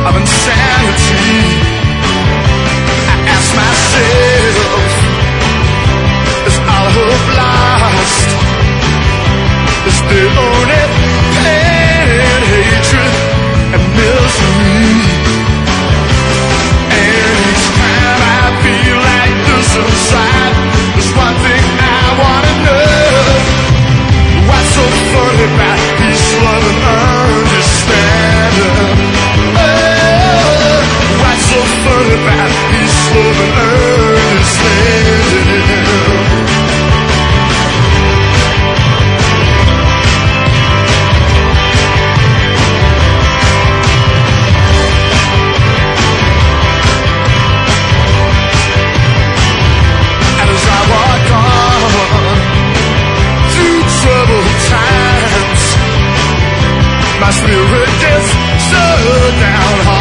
of insanity. I ask myself, is all hope lost? Is there only pain and hatred and misery? And each time I feel like this inside, there's one thing I wanna know. What's so funny about peace, love, and understanding? Oh, what's so funny about peace, love, and understanding? And as I walk on through troubled times, my spirit gets so downhearted.